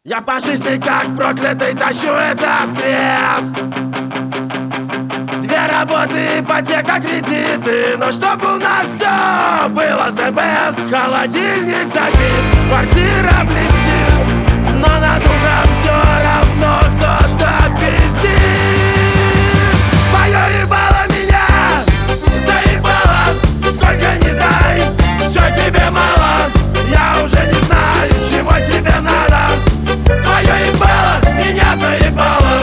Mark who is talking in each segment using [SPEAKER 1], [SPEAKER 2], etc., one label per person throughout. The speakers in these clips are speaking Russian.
[SPEAKER 1] Я по жизни как проклятый тащу это в крест. Две работы, ипотека, кредиты, но чтоб у нас все было the best. Холодильник забит, квартира блестит, но над духом все равно кто-то пиздит. Твое ебало меня заебало, сколько не дай, все тебе мало. Я уже не знаю, чего тебе надо. Твое ебало меня заебало.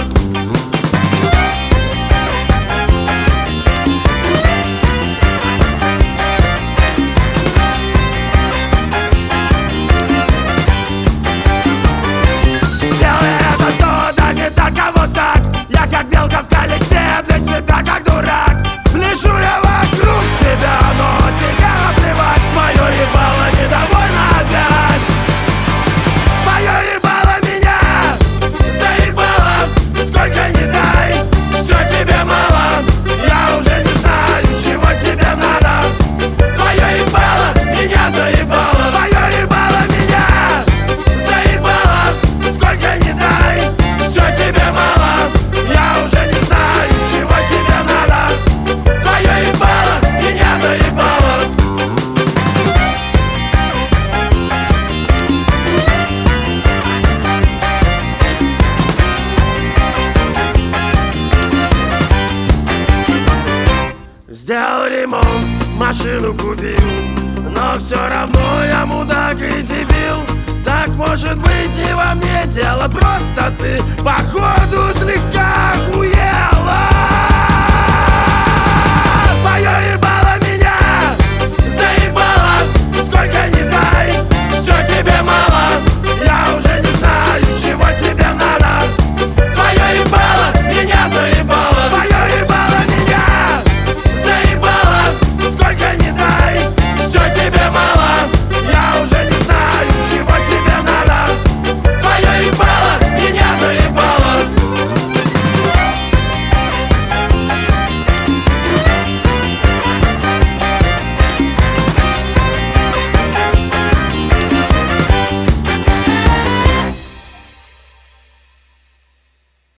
[SPEAKER 1] Сделай это то, да не так, а вот так. Я как белка в колесе, для тебя как дурак. Лежу я вокруг тебя, но тебе наплевать. Твое ебало недовольно опять. Твое ебало меня заебало, сколько не дай, все тебе мало. Я уже не знаю, чего тебе надо. Твое ебало меня заебало. Твое ебало меня заебало, сколько не дай, все тебе мало. Я уже не знаю, чего тебе надо. Твое ебало меня заебало. Сделал ремонт, машину купил, но все равно я мудак и дебил. Так может быть не во мне дело, просто ты походу слегка